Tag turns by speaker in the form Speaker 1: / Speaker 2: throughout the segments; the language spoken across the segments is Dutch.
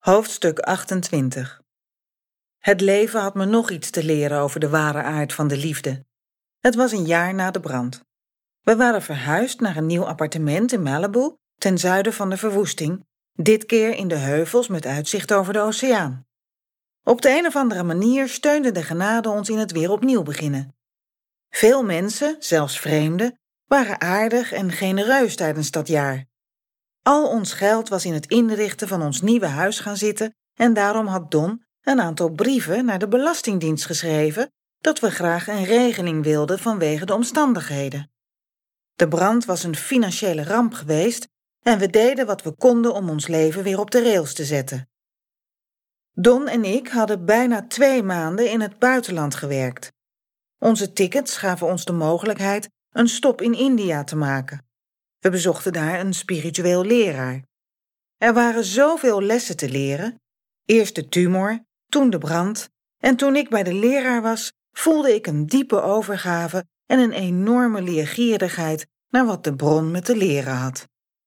Speaker 1: Hoofdstuk 28. Het leven had me nog iets te leren over de ware aard van de liefde. Het was een jaar na de brand. We waren verhuisd naar een nieuw appartement in Malibu, ten zuiden van de verwoesting, dit keer in de heuvels met uitzicht over de oceaan. Op de een of andere manier steunde de genade ons in het weer opnieuw beginnen. Veel mensen, zelfs vreemden, waren aardig en genereus tijdens dat jaar. Al ons geld was in het inrichten van ons nieuwe huis gaan zitten en daarom had Don een aantal brieven naar de Belastingdienst geschreven dat we graag een regeling wilden vanwege de omstandigheden. De brand was een financiële ramp geweest en we deden wat we konden om ons leven weer op de rails te zetten. Don en ik hadden bijna 2 maanden in het buitenland gewerkt. Onze tickets gaven ons de mogelijkheid een stop in India te maken. We bezochten daar een spiritueel leraar. Er waren zoveel lessen te leren. Eerst de tumor, toen de brand, en toen ik bij de leraar was, voelde ik een diepe overgave en een enorme leergierigheid naar wat de bron me te leren had.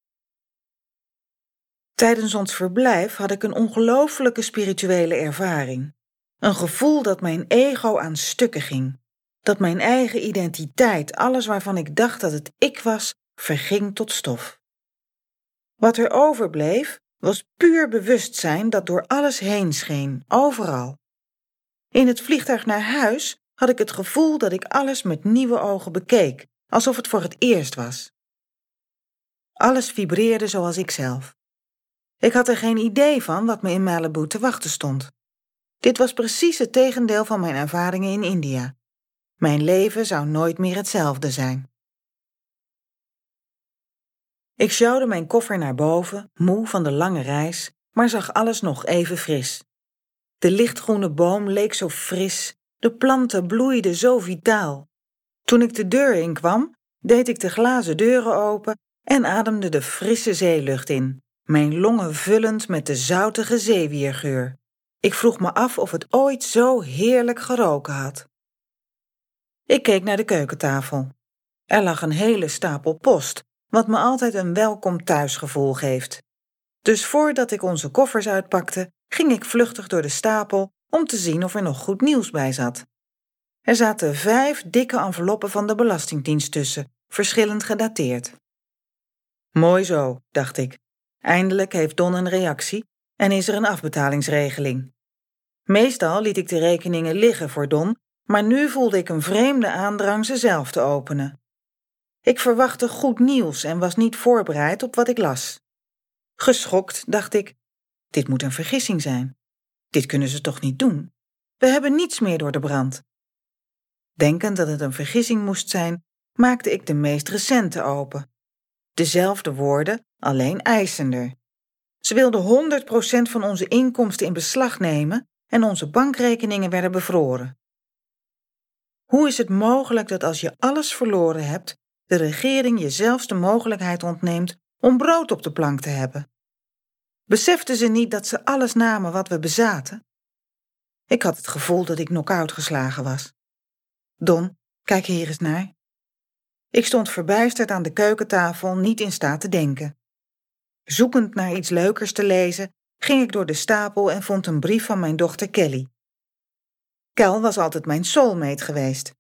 Speaker 1: Tijdens ons verblijf had ik een ongelooflijke spirituele ervaring. Een gevoel dat mijn ego aan stukken ging. Dat mijn eigen identiteit, alles waarvan ik dacht dat het ik was, verging tot stof. Wat er overbleef, was puur bewustzijn dat door alles heen scheen, overal. In het vliegtuig naar huis had ik het gevoel dat ik alles met nieuwe ogen bekeek, alsof het voor het eerst was. Alles vibreerde zoals ikzelf. Ik had er geen idee van wat me in Malibu te wachten stond. Dit was precies het tegendeel van mijn ervaringen in India. Mijn leven zou nooit meer hetzelfde zijn. Ik sjouwde mijn koffer naar boven, moe van de lange reis, maar zag alles nog even fris. De lichtgroene boom leek zo fris, de planten bloeiden zo vitaal. Toen ik de deur inkwam, deed ik de glazen deuren open en ademde de frisse zeelucht in, mijn longen vullend met de zoutige zeewiergeur. Ik vroeg me af of het ooit zo heerlijk geroken had. Ik keek naar de keukentafel. Er lag een hele stapel post, wat me altijd een welkom thuisgevoel geeft. Dus voordat ik onze koffers uitpakte, ging ik vluchtig door de stapel om te zien of er nog goed nieuws bij zat. Er zaten 5 dikke enveloppen van de Belastingdienst tussen, verschillend gedateerd. Mooi zo, dacht ik. Eindelijk heeft Don een reactie en is er een afbetalingsregeling. Meestal liet ik de rekeningen liggen voor Don, maar nu voelde ik een vreemde aandrang ze zelf te openen. Ik verwachtte goed nieuws en was niet voorbereid op wat ik las. Geschokt dacht ik, dit moet een vergissing zijn. Dit kunnen ze toch niet doen? We hebben niets meer door de brand. Denkend dat het een vergissing moest zijn, maakte ik de meest recente open. Dezelfde woorden, alleen eisender. Ze wilden 100% van onze inkomsten in beslag nemen en onze bankrekeningen werden bevroren. Hoe is het mogelijk dat als je alles verloren hebt, de regering je zelfs de mogelijkheid ontneemt om brood op de plank te hebben? Beseften ze niet dat ze alles namen wat we bezaten? Ik had het gevoel dat ik knock-out geslagen was. Don, kijk hier eens naar. Ik stond verbijsterd aan de keukentafel, niet in staat te denken. Zoekend naar iets leukers te lezen, ging ik door de stapel en vond een brief van mijn dochter Kelly. Kel was altijd mijn soulmate geweest.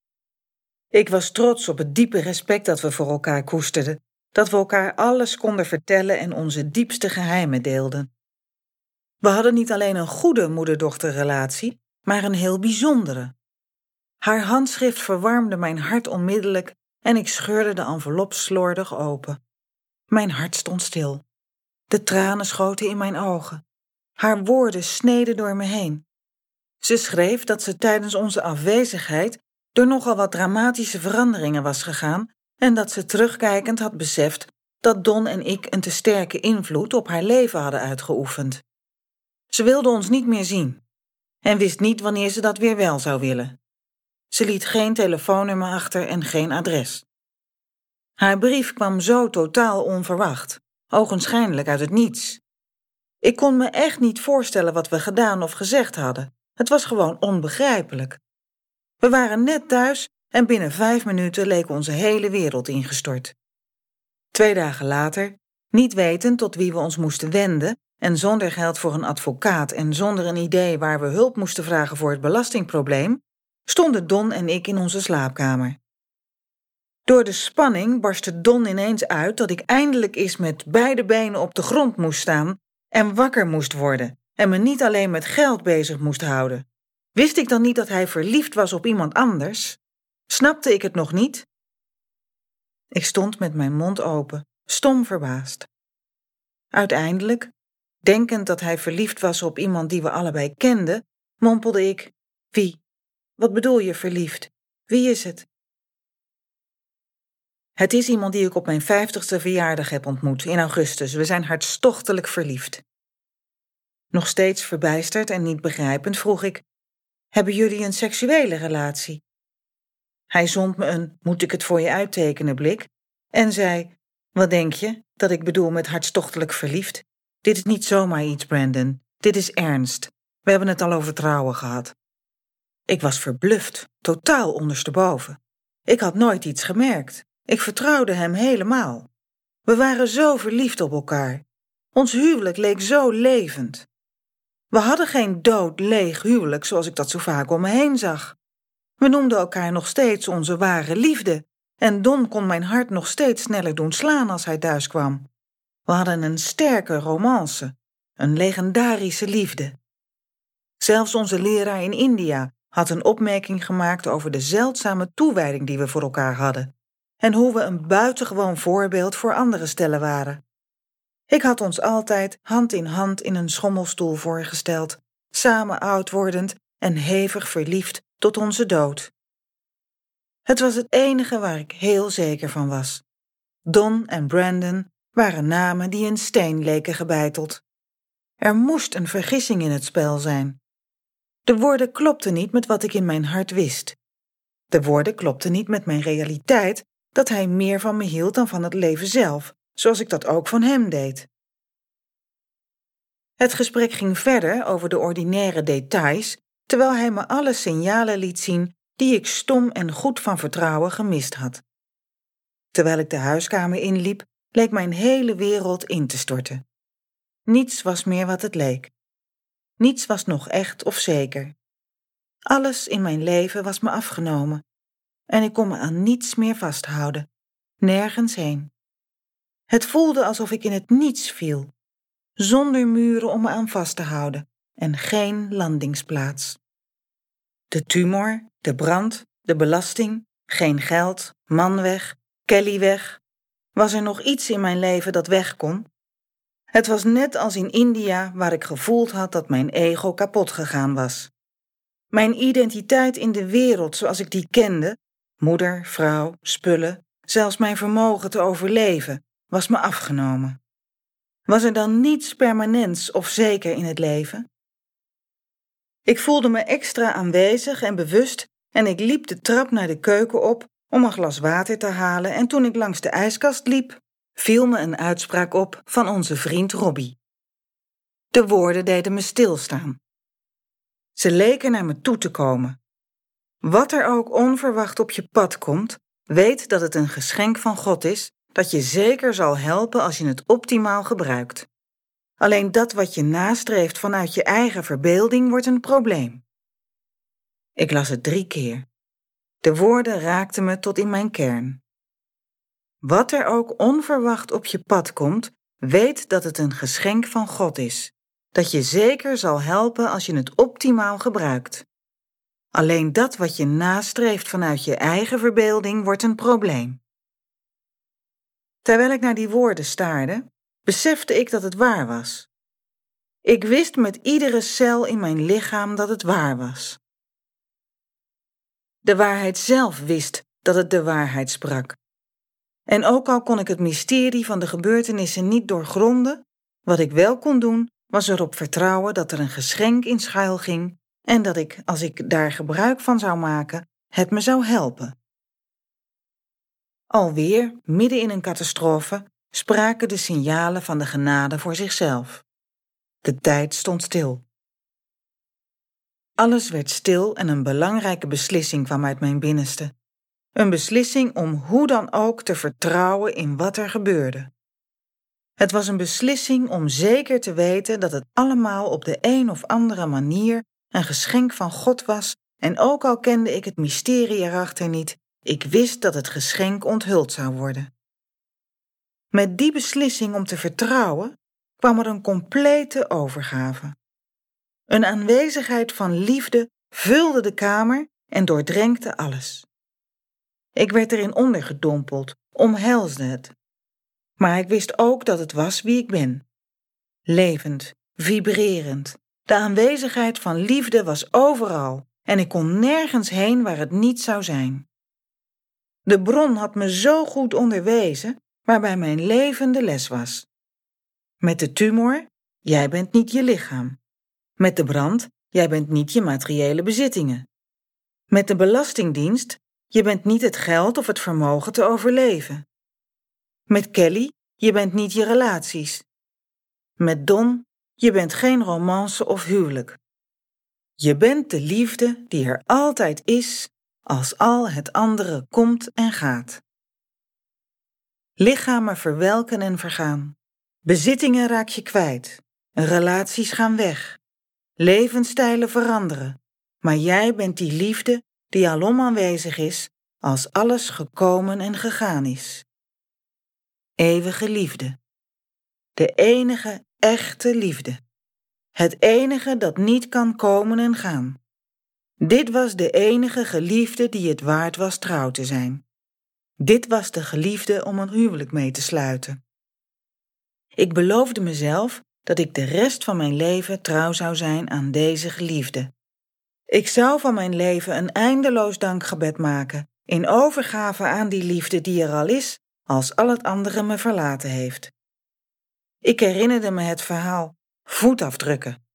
Speaker 1: Ik was trots op het diepe respect dat we voor elkaar koesterden, dat we elkaar alles konden vertellen en onze diepste geheimen deelden. We hadden niet alleen een goede moeder-dochterrelatie, maar een heel bijzondere. Haar handschrift verwarmde mijn hart onmiddellijk en ik scheurde de envelop slordig open. Mijn hart stond stil. De tranen schoten in mijn ogen. Haar woorden sneden door me heen. Ze schreef dat ze tijdens onze afwezigheid door nogal wat dramatische veranderingen was gegaan en dat ze terugkijkend had beseft dat Don en ik een te sterke invloed op haar leven hadden uitgeoefend. Ze wilde ons niet meer zien en wist niet wanneer ze dat weer wel zou willen. Ze liet geen telefoonnummer achter en geen adres. Haar brief kwam zo totaal onverwacht, ogenschijnlijk uit het niets. Ik kon me echt niet voorstellen wat we gedaan of gezegd hadden. Het was gewoon onbegrijpelijk. We waren net thuis en binnen 5 minuten leek onze hele wereld ingestort. 2 dagen later, niet wetend tot wie we ons moesten wenden en zonder geld voor een advocaat en zonder een idee waar we hulp moesten vragen voor het belastingprobleem, stonden Don en ik in onze slaapkamer. Door de spanning barstte Don ineens uit dat ik eindelijk eens met beide benen op de grond moest staan en wakker moest worden en me niet alleen met geld bezig moest houden. Wist ik dan niet dat hij verliefd was op iemand anders? Snapte ik het nog niet? Ik stond met mijn mond open, stom verbaasd. Uiteindelijk, denkend dat hij verliefd was op iemand die we allebei kenden, mompelde ik: Wie? Wat bedoel je verliefd? Wie is het? Het is iemand die ik op mijn 50ste verjaardag heb ontmoet in augustus. We zijn hartstochtelijk verliefd. Nog steeds verbijsterd en niet begrijpend vroeg ik: Hebben jullie een seksuele relatie? Hij zond me een moet ik het voor je uittekenen blik en zei: Wat denk je dat ik bedoel met hartstochtelijk verliefd? Dit is niet zomaar iets, Brandon. Dit is ernst. We hebben het al over trouwen gehad. Ik was verbluft, totaal ondersteboven. Ik had nooit iets gemerkt. Ik vertrouwde hem helemaal. We waren zo verliefd op elkaar. Ons huwelijk leek zo levend. We hadden geen dood, leeg huwelijk zoals ik dat zo vaak om me heen zag. We noemden elkaar nog steeds onze ware liefde en Don kon mijn hart nog steeds sneller doen slaan als hij thuis kwam. We hadden een sterke romance, een legendarische liefde. Zelfs onze leraar in India had een opmerking gemaakt over de zeldzame toewijding die we voor elkaar hadden en hoe we een buitengewoon voorbeeld voor andere stellen waren. Ik had ons altijd hand in hand in een schommelstoel voorgesteld, samen oud wordend en hevig verliefd tot onze dood. Het was het enige waar ik heel zeker van was. Don en Brandon waren namen die in steen leken gebeiteld. Er moest een vergissing in het spel zijn. De woorden klopten niet met wat ik in mijn hart wist. De woorden klopten niet met mijn realiteit dat hij meer van me hield dan van het leven zelf, zoals ik dat ook van hem deed. Het gesprek ging verder over de ordinaire details, terwijl hij me alle signalen liet zien die ik stom en goed van vertrouwen gemist had. Terwijl ik de huiskamer inliep, leek mijn hele wereld in te storten. Niets was meer wat het leek. Niets was nog echt of zeker. Alles in mijn leven was me afgenomen en ik kon me aan niets meer vasthouden, nergens heen. Het voelde alsof ik in het niets viel, zonder muren om me aan vast te houden en geen landingsplaats. De tumor, de brand, de belasting, geen geld, man weg, Kelly weg. Was er nog iets in mijn leven dat weg kon? Het was net als in India, waar ik gevoeld had dat mijn ego kapot gegaan was. Mijn identiteit in de wereld zoals ik die kende, moeder, vrouw, spullen, zelfs mijn vermogen te overleven, was me afgenomen. Was er dan niets permanents of zeker in het leven? Ik voelde me extra aanwezig en bewust en ik liep de trap naar de keuken op om een glas water te halen en toen ik langs de ijskast liep, viel me een uitspraak op van onze vriend Robbie. De woorden deden me stilstaan. Ze leken naar me toe te komen. Wat er ook onverwacht op je pad komt, weet dat het een geschenk van God is dat je zeker zal helpen als je het optimaal gebruikt. Alleen dat wat je nastreeft vanuit je eigen verbeelding wordt een probleem. Ik las het 3 keer. De woorden raakten me tot in mijn kern. Wat er ook onverwacht op je pad komt, weet dat het een geschenk van God is, dat je zeker zal helpen als je het optimaal gebruikt. Alleen dat wat je nastreeft vanuit je eigen verbeelding wordt een probleem. Terwijl ik naar die woorden staarde, besefte ik dat het waar was. Ik wist met iedere cel in mijn lichaam dat het waar was. De waarheid zelf wist dat het de waarheid sprak. En ook al kon ik het mysterie van de gebeurtenissen niet doorgronden, wat ik wel kon doen, was erop vertrouwen dat er een geschenk in schuil ging en dat ik, als ik daar gebruik van zou maken, het me zou helpen. Alweer, midden in een catastrofe, spraken de signalen van de genade voor zichzelf. De tijd stond stil. Alles werd stil en een belangrijke beslissing kwam uit mijn binnenste. Een beslissing om hoe dan ook te vertrouwen in wat er gebeurde. Het was een beslissing om zeker te weten dat het allemaal op de een of andere manier een geschenk van God was en ook al kende ik het mysterie erachter niet, ik wist dat het geschenk onthuld zou worden. Met die beslissing om te vertrouwen kwam er een complete overgave. Een aanwezigheid van liefde vulde de kamer en doordrenkte alles. Ik werd erin ondergedompeld, omhelsde het. Maar ik wist ook dat het was wie ik ben. Levend, vibrerend. De aanwezigheid van liefde was overal en ik kon nergens heen waar het niet zou zijn. De bron had me zo goed onderwezen, waarbij mijn leven de les was. Met de tumor, jij bent niet je lichaam. Met de brand, jij bent niet je materiële bezittingen. Met de Belastingdienst, je bent niet het geld of het vermogen te overleven. Met Kelly, je bent niet je relaties. Met Don, je bent geen romance of huwelijk. Je bent de liefde die er altijd is, als al het andere komt en gaat. Lichamen verwelken en vergaan. Bezittingen raak je kwijt. Relaties gaan weg. Levensstijlen veranderen. Maar jij bent die liefde die alom aanwezig is, als alles gekomen en gegaan is. Eeuwige liefde. De enige echte liefde. Het enige dat niet kan komen en gaan. Dit was de enige geliefde die het waard was trouw te zijn. Dit was de geliefde om een huwelijk mee te sluiten. Ik beloofde mezelf dat ik de rest van mijn leven trouw zou zijn aan deze geliefde. Ik zou van mijn leven een eindeloos dankgebed maken, in overgave aan die liefde die er al is, als al het andere me verlaten heeft. Ik herinnerde me het verhaal voetafdrukken.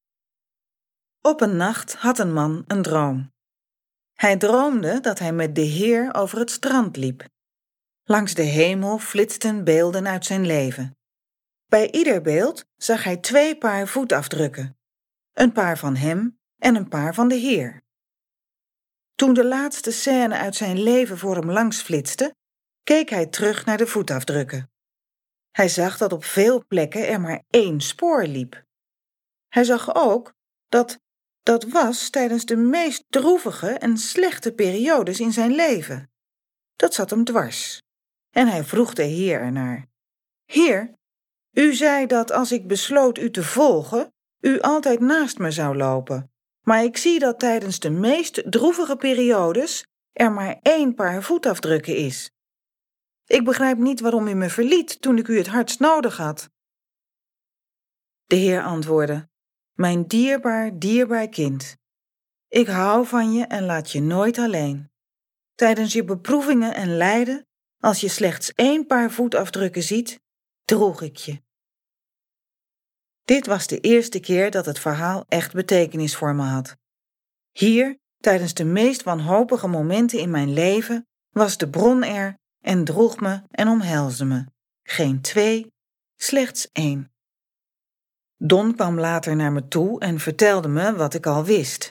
Speaker 1: Op een nacht had een man een droom. Hij droomde dat hij met de Heer over het strand liep. Langs de hemel flitsten beelden uit zijn leven. Bij ieder beeld zag hij 2 paar voetafdrukken. Een paar van hem en een paar van de Heer. Toen de laatste scène uit zijn leven voor hem langs flitste, keek hij terug naar de voetafdrukken. Hij zag dat op veel plekken er maar 1 spoor liep. Hij zag ook dat was tijdens de meest droevige en slechte periodes in zijn leven. Dat zat hem dwars. En hij vroeg de Heer ernaar. Heer, u zei dat als ik besloot u te volgen, u altijd naast me zou lopen. Maar ik zie dat tijdens de meest droevige periodes er maar 1 paar voetafdrukken is. Ik begrijp niet waarom u me verliet toen ik u het hardst nodig had. De Heer antwoordde, mijn dierbaar kind. Ik hou van je en laat je nooit alleen. Tijdens je beproevingen en lijden, als je slechts 1 paar voetafdrukken ziet, droeg ik je. Dit was de eerste keer dat het verhaal echt betekenis voor me had. Hier, tijdens de meest wanhopige momenten in mijn leven, was de bron er en droeg me en omhelsde me. Geen 2, slechts 1. Don kwam later naar me toe en vertelde me wat ik al wist.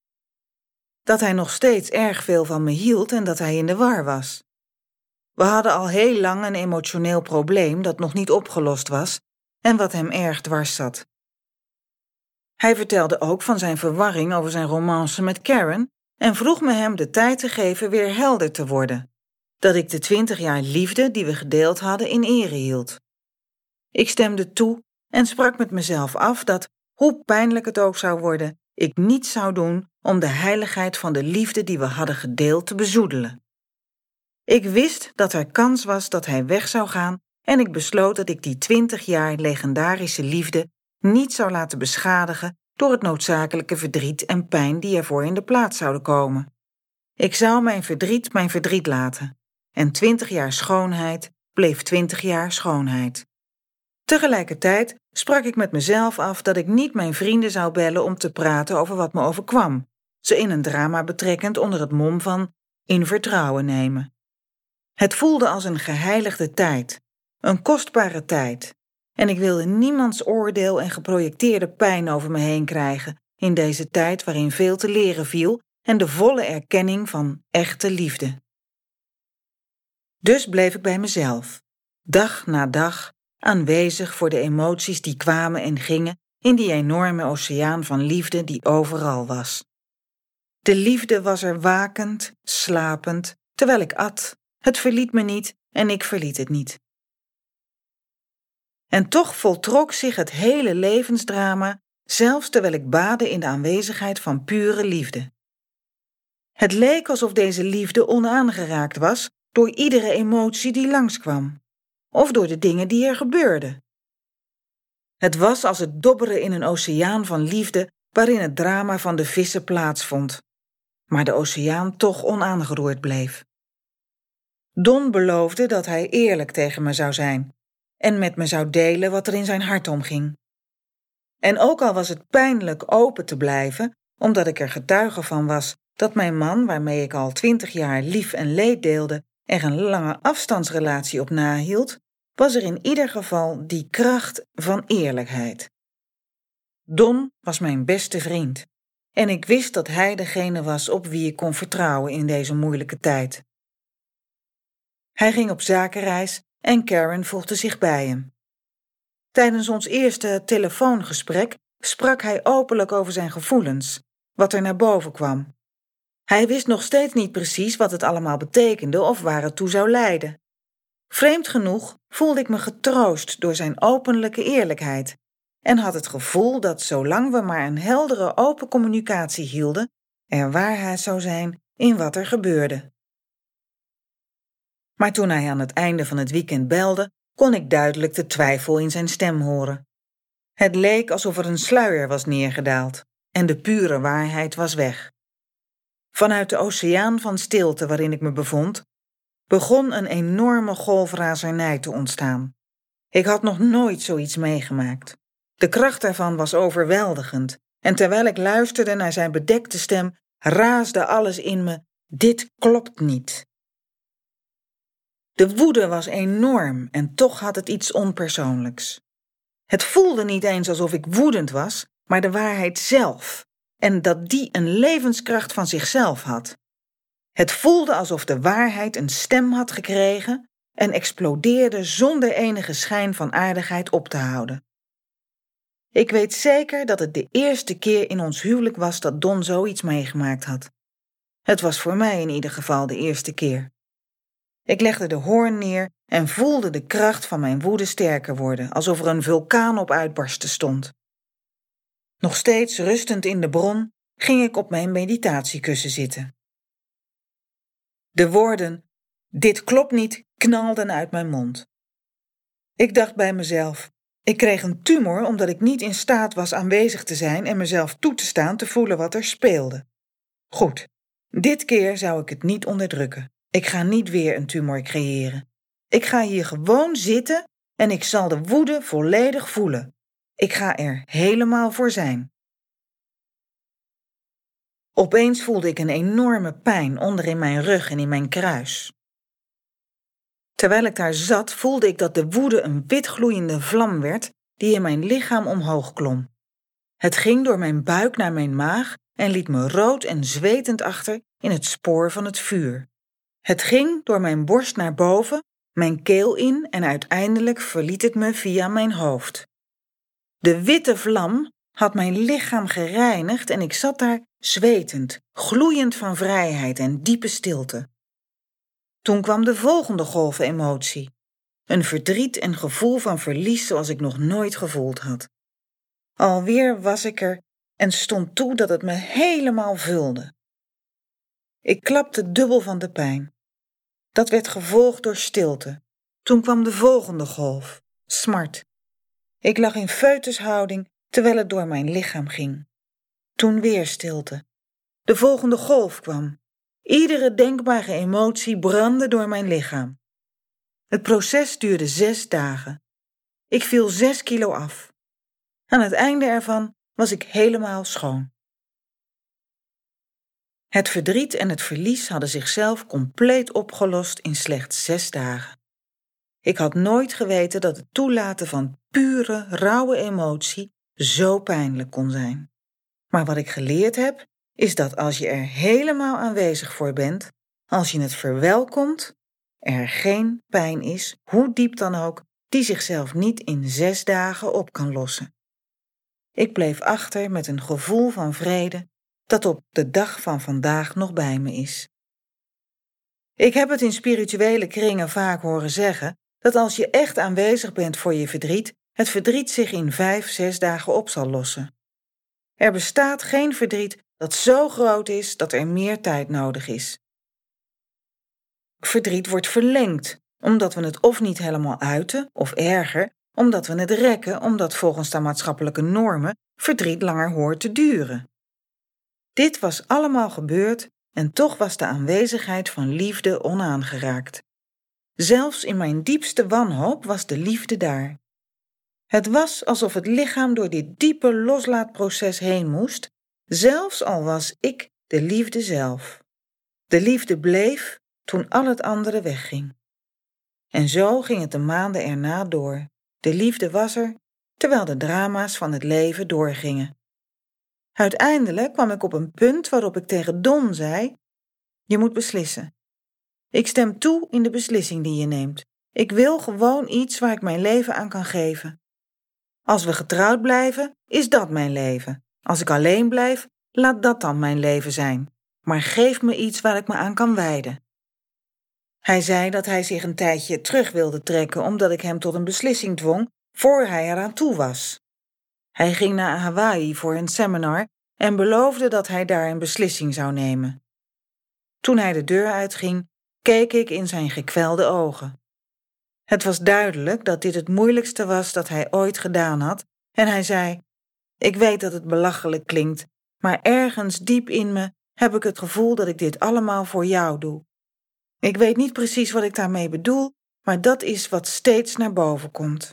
Speaker 1: Dat hij nog steeds erg veel van me hield en dat hij in de war was. We hadden al heel lang een emotioneel probleem dat nog niet opgelost was en wat hem erg dwars zat. Hij vertelde ook van zijn verwarring over zijn romance met Karen en vroeg me hem de tijd te geven weer helder te worden. Dat ik de 20 jaar liefde die we gedeeld hadden in ere hield. Ik stemde toe en sprak met mezelf af dat, hoe pijnlijk het ook zou worden, ik niets zou doen om de heiligheid van de liefde die we hadden gedeeld te bezoedelen. Ik wist dat er kans was dat hij weg zou gaan en ik besloot dat ik die 20 jaar legendarische liefde niet zou laten beschadigen door het noodzakelijke verdriet en pijn die ervoor in de plaats zouden komen. Ik zou mijn verdriet laten. En 20 jaar schoonheid bleef 20 jaar schoonheid. Tegelijkertijd sprak ik met mezelf af dat ik niet mijn vrienden zou bellen om te praten over wat me overkwam, ze in een drama betrekkend onder het mom van in vertrouwen nemen. Het voelde als een geheiligde tijd, een kostbare tijd, en ik wilde niemands oordeel en geprojecteerde pijn over me heen krijgen in deze tijd waarin veel te leren viel en de volle erkenning van echte liefde. Dus bleef ik bij mezelf, dag na dag, aanwezig voor de emoties die kwamen en gingen in die enorme oceaan van liefde die overal was. De liefde was er wakend, slapend, terwijl ik at. Het verliet me niet en ik verliet het niet. En toch voltrok zich het hele levensdrama, zelfs terwijl ik baadde in de aanwezigheid van pure liefde. Het leek alsof deze liefde onaangeraakt was door iedere emotie die langskwam, of door de dingen die er gebeurden. Het was als het dobberen in een oceaan van liefde waarin het drama van de vissen plaatsvond, maar de oceaan toch onaangeroerd bleef. Don beloofde dat hij eerlijk tegen me zou zijn en met me zou delen wat er in zijn hart omging. En ook al was het pijnlijk open te blijven, omdat ik er getuige van was dat mijn man, waarmee ik al 20 jaar lief en leed deelde, er een lange afstandsrelatie op nahield, was er in ieder geval die kracht van eerlijkheid. Don was mijn beste vriend en ik wist dat hij degene was op wie ik kon vertrouwen in deze moeilijke tijd. Hij ging op zakenreis en Karen voegde zich bij hem. Tijdens ons eerste telefoongesprek sprak hij openlijk over zijn gevoelens, wat er naar boven kwam. Hij wist nog steeds niet precies wat het allemaal betekende of waar het toe zou leiden. Vreemd genoeg voelde ik me getroost door zijn openlijke eerlijkheid en had het gevoel dat zolang we maar een heldere open communicatie hielden, er waarheid zou zijn in wat er gebeurde. Maar toen hij aan het einde van het weekend belde, kon ik duidelijk de twijfel in zijn stem horen. Het leek alsof er een sluier was neergedaald en de pure waarheid was weg. Vanuit de oceaan van stilte waarin ik me bevond, begon een enorme golfrazernij te ontstaan. Ik had nog nooit zoiets meegemaakt. De kracht daarvan was overweldigend en terwijl ik luisterde naar zijn bedekte stem, raasde alles in me: dit klopt niet. De woede was enorm en toch had het iets onpersoonlijks. Het voelde niet eens alsof ik woedend was, maar de waarheid zelf, en dat die een levenskracht van zichzelf had. Het voelde alsof de waarheid een stem had gekregen en explodeerde zonder enige schijn van aardigheid op te houden. Ik weet zeker dat het de eerste keer in ons huwelijk was dat Don zoiets meegemaakt had. Het was voor mij in ieder geval de eerste keer. Ik legde de hoorn neer en voelde de kracht van mijn woede sterker worden, alsof er een vulkaan op uitbarsten stond. Nog steeds rustend in de bron ging ik op mijn meditatiekussen zitten. De woorden, dit klopt niet, knalden uit mijn mond. Ik dacht bij mezelf, ik kreeg een tumor omdat ik niet in staat was aanwezig te zijn en mezelf toe te staan te voelen wat er speelde. Goed, dit keer zou ik het niet onderdrukken. Ik ga niet weer een tumor creëren. Ik ga hier gewoon zitten en ik zal de woede volledig voelen. Ik ga er helemaal voor zijn. Opeens voelde ik een enorme pijn onder in mijn rug en in mijn kruis. Terwijl ik daar zat, voelde ik dat de woede een witgloeiende vlam werd die in mijn lichaam omhoog klom. Het ging door mijn buik naar mijn maag en liet me rood en zwetend achter in het spoor van het vuur. Het ging door mijn borst naar boven, mijn keel in en uiteindelijk verliet het me via mijn hoofd. De witte vlam had mijn lichaam gereinigd en ik zat daar zwetend, gloeiend van vrijheid en diepe stilte. Toen kwam de volgende golf emotie. Een verdriet en gevoel van verlies zoals ik nog nooit gevoeld had. Alweer was ik er en stond toe dat het me helemaal vulde. Ik klapte dubbel van de pijn. Dat werd gevolgd door stilte. Toen kwam de volgende golf, smart. Ik lag in foetushouding terwijl het door mijn lichaam ging. Toen weer stilte. De volgende golf kwam. Iedere denkbare emotie brandde door mijn lichaam. Het proces duurde 6 dagen. Ik viel 6 kilo af. Aan het einde ervan was ik helemaal schoon. Het verdriet en het verlies hadden zichzelf compleet opgelost in slechts 6 dagen. Ik had nooit geweten dat het toelaten van pure, rauwe emotie zo pijnlijk kon zijn. Maar wat ik geleerd heb, is dat als je er helemaal aanwezig voor bent, als je het verwelkomt, er geen pijn is, hoe diep dan ook, die zichzelf niet in 6 dagen op kan lossen. Ik bleef achter met een gevoel van vrede dat op de dag van vandaag nog bij me is. Ik heb het in spirituele kringen vaak horen zeggen dat als je echt aanwezig bent voor je verdriet, het verdriet zich in 5, 6 dagen op zal lossen. Er bestaat geen verdriet dat zo groot is dat er meer tijd nodig is. Verdriet wordt verlengd, omdat we het of niet helemaal uiten, of erger, omdat we het rekken, omdat volgens de maatschappelijke normen verdriet langer hoort te duren. Dit was allemaal gebeurd en toch was de aanwezigheid van liefde onaangeraakt. Zelfs in mijn diepste wanhoop was de liefde daar. Het was alsof het lichaam door dit diepe loslaatproces heen moest, zelfs al was ik de liefde zelf. De liefde bleef toen al het andere wegging. En zo ging het de maanden erna door. De liefde was er, terwijl de drama's van het leven doorgingen. Uiteindelijk kwam ik op een punt waarop ik tegen Don zei: je moet beslissen. Ik stem toe in de beslissing die je neemt. Ik wil gewoon iets waar ik mijn leven aan kan geven. Als we getrouwd blijven, is dat mijn leven. Als ik alleen blijf, laat dat dan mijn leven zijn. Maar geef me iets waar ik me aan kan wijden. Hij zei dat hij zich een tijdje terug wilde trekken omdat ik hem tot een beslissing dwong voor hij eraan toe was. Hij ging naar Hawaii voor een seminar en beloofde dat hij daar een beslissing zou nemen. Toen hij de deur uitging, keek ik in zijn gekwelde ogen. Het was duidelijk dat dit het moeilijkste was dat hij ooit gedaan had en hij zei: ik weet dat het belachelijk klinkt, maar ergens diep in me heb ik het gevoel dat ik dit allemaal voor jou doe. Ik weet niet precies wat ik daarmee bedoel, maar dat is wat steeds naar boven komt.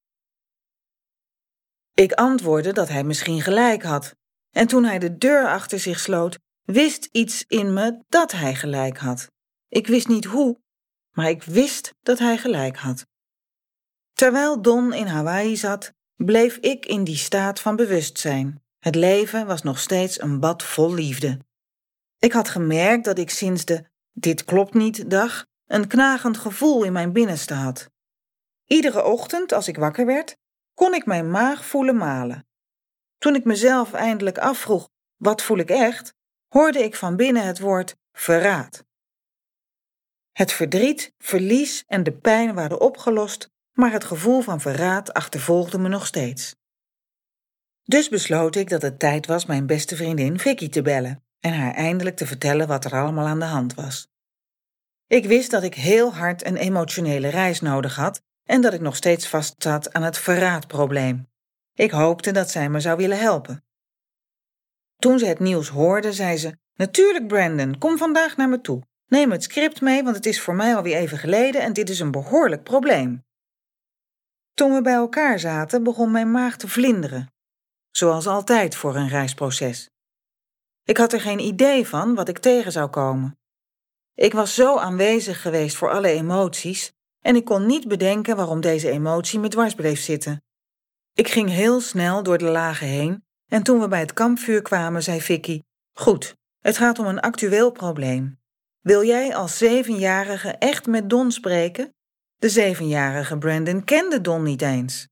Speaker 1: Ik antwoordde dat hij misschien gelijk had. En toen hij de deur achter zich sloot, wist iets in me dat hij gelijk had. Ik wist niet hoe, maar ik wist dat hij gelijk had. Terwijl Don in Hawaii zat, bleef ik in die staat van bewustzijn. Het leven was nog steeds een bad vol liefde. Ik had gemerkt dat ik sinds de dit klopt niet dag een knagend gevoel in mijn binnenste had. Iedere ochtend als ik wakker werd, kon ik mijn maag voelen malen. Toen ik mezelf eindelijk afvroeg, wat voel ik echt, hoorde ik van binnen het woord verraad. Het verdriet, verlies en de pijn waren opgelost, maar het gevoel van verraad achtervolgde me nog steeds. Dus besloot ik dat het tijd was mijn beste vriendin Vicky te bellen en haar eindelijk te vertellen wat er allemaal aan de hand was. Ik wist dat ik heel hard een emotionele reis nodig had en dat ik nog steeds vastzat aan het verraadprobleem. Ik hoopte dat zij me zou willen helpen. Toen ze het nieuws hoorde, zei ze: natuurlijk Brandon, kom vandaag naar me toe. Neem het script mee, want het is voor mij alweer even geleden en dit is een behoorlijk probleem. Toen we bij elkaar zaten, begon mijn maag te vlinderen. Zoals altijd voor een reisproces. Ik had er geen idee van wat ik tegen zou komen. Ik was zo aanwezig geweest voor alle emoties en ik kon niet bedenken waarom deze emotie me dwars bleef zitten. Ik ging heel snel door de lagen heen en toen we bij het kampvuur kwamen, zei Vicky: goed, het gaat om een actueel probleem. Wil jij als 7-jarige echt met Don spreken? De 7-jarige Brandon kende Don niet eens.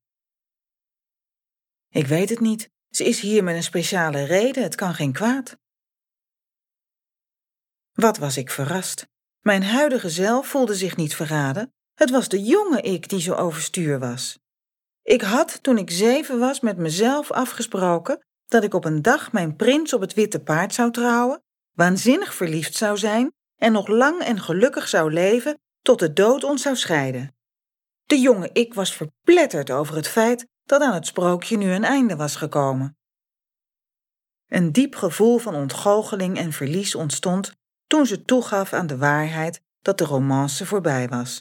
Speaker 1: Ik weet het niet. Ze is hier met een speciale reden, het kan geen kwaad. Wat was ik verrast. Mijn huidige zelf voelde zich niet verraden. Het was de jonge ik die zo overstuur was. Ik had, toen ik 7 was, met mezelf afgesproken dat ik op een dag mijn prins op het witte paard zou trouwen, waanzinnig verliefd zou zijn en nog lang en gelukkig zou leven tot de dood ons zou scheiden. De jonge ik was verpletterd over het feit dat aan het sprookje nu een einde was gekomen. Een diep gevoel van ontgoocheling en verlies ontstond toen ze toegaf aan de waarheid dat de romance voorbij was.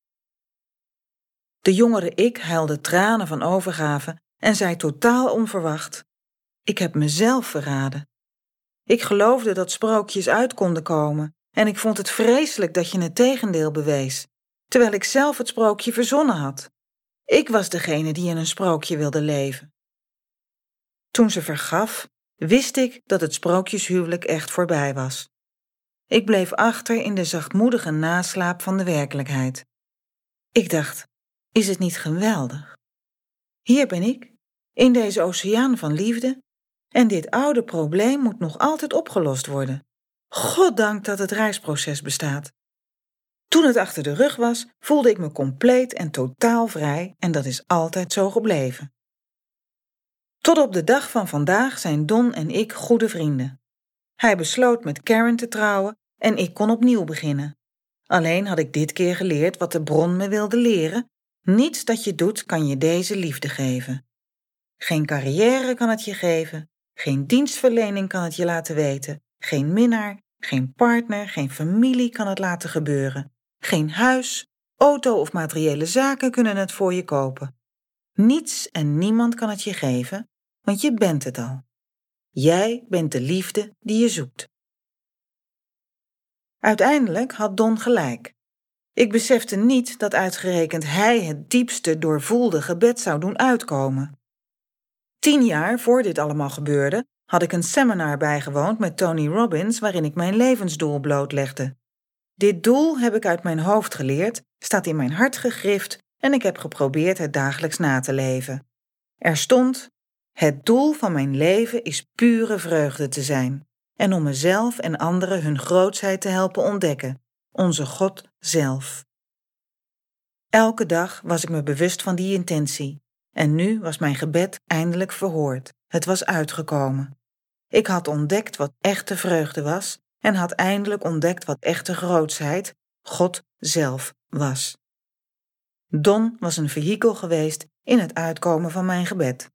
Speaker 1: De jongere ik huilde tranen van overgave en zei totaal onverwacht: ik heb mezelf verraden. Ik geloofde dat sprookjes uit konden komen en ik vond het vreselijk dat je het tegendeel bewees, terwijl ik zelf het sprookje verzonnen had. Ik was degene die in een sprookje wilde leven. Toen ze vergaf, wist ik dat het sprookjeshuwelijk echt voorbij was. Ik bleef achter in de zachtmoedige naslaap van de werkelijkheid. Ik dacht: Is het niet geweldig? Hier ben ik, in deze oceaan van liefde, en dit oude probleem moet nog altijd opgelost worden. Goddank dat het reisproces bestaat. Toen het achter de rug was, voelde ik me compleet en totaal vrij en dat is altijd zo gebleven. Tot op de dag van vandaag zijn Don en ik goede vrienden. Hij besloot met Karen te trouwen en ik kon opnieuw beginnen. Alleen had ik dit keer geleerd wat de bron me wilde leren. Niets dat je doet kan je deze liefde geven. Geen carrière kan het je geven, geen dienstverlening kan het je laten weten, geen minnaar, geen partner, geen familie kan het laten gebeuren. Geen huis, auto of materiële zaken kunnen het voor je kopen. Niets en niemand kan het je geven, want je bent het al. Jij bent de liefde die je zoekt. Uiteindelijk had Don gelijk. Ik besefte niet dat uitgerekend hij het diepste doorvoelde gebed zou doen uitkomen. 10 jaar voor dit allemaal gebeurde, had ik een seminar bijgewoond met Tony Robbins waarin ik mijn levensdoel blootlegde. Dit doel heb ik uit mijn hoofd geleerd, staat in mijn hart gegrift en ik heb geprobeerd het dagelijks na te leven. Er stond: het doel van mijn leven is pure vreugde te zijn en om mezelf en anderen hun grootsheid te helpen ontdekken, onze God zelf. Elke dag was ik me bewust van die intentie en nu was mijn gebed eindelijk verhoord. Het was uitgekomen. Ik had ontdekt wat echte vreugde was en had eindelijk ontdekt wat echte grootsheid, God zelf, was. Don was een vehikel geweest in het uitkomen van mijn gebed.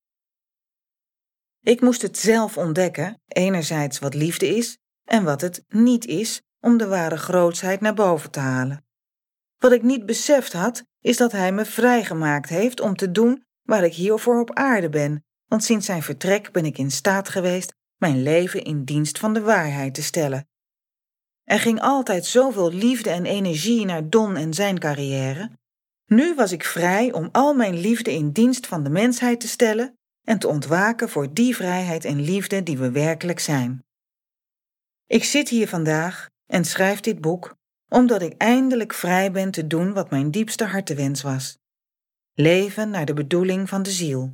Speaker 1: Ik moest het zelf ontdekken, enerzijds wat liefde is en wat het niet is, om de ware grootsheid naar boven te halen. Wat ik niet beseft had, is dat hij me vrijgemaakt heeft om te doen waar ik hiervoor op aarde ben, want sinds zijn vertrek ben ik in staat geweest mijn leven in dienst van de waarheid te stellen. Er ging altijd zoveel liefde en energie naar Don en zijn carrière. Nu was ik vrij om al mijn liefde in dienst van de mensheid te stellen en te ontwaken voor die vrijheid en liefde die we werkelijk zijn. Ik zit hier vandaag en schrijf dit boek omdat ik eindelijk vrij ben te doen wat mijn diepste hartewens was. Leven naar de bedoeling van de ziel.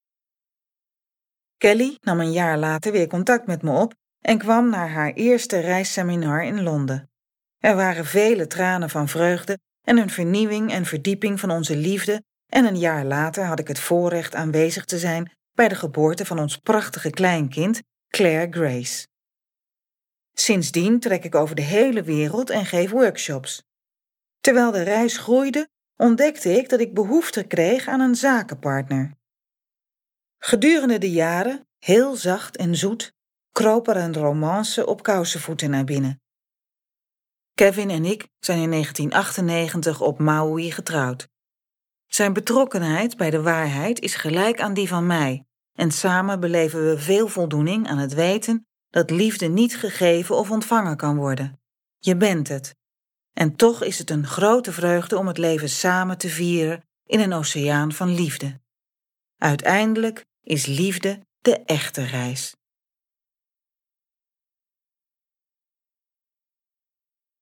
Speaker 1: Kelly nam een jaar later weer contact met me op en kwam naar haar eerste reisseminar in Londen. Er waren vele tranen van vreugde en een vernieuwing en verdieping van onze liefde en een jaar later had ik het voorrecht aanwezig te zijn bij de geboorte van ons prachtige kleinkind, Claire Grace. Sindsdien trek ik over de hele wereld en geef workshops. Terwijl de reis groeide, ontdekte ik dat ik behoefte kreeg aan een zakenpartner. Gedurende de jaren, heel zacht en zoet, kroop er een romance op kousenvoeten naar binnen. Kevin en ik zijn in 1998 op Maui getrouwd. Zijn betrokkenheid bij de waarheid is gelijk aan die van mij en samen beleven we veel voldoening aan het weten dat liefde niet gegeven of ontvangen kan worden. Je bent het. En toch is het een grote vreugde om het leven samen te vieren in een oceaan van liefde. Uiteindelijk is liefde de echte reis.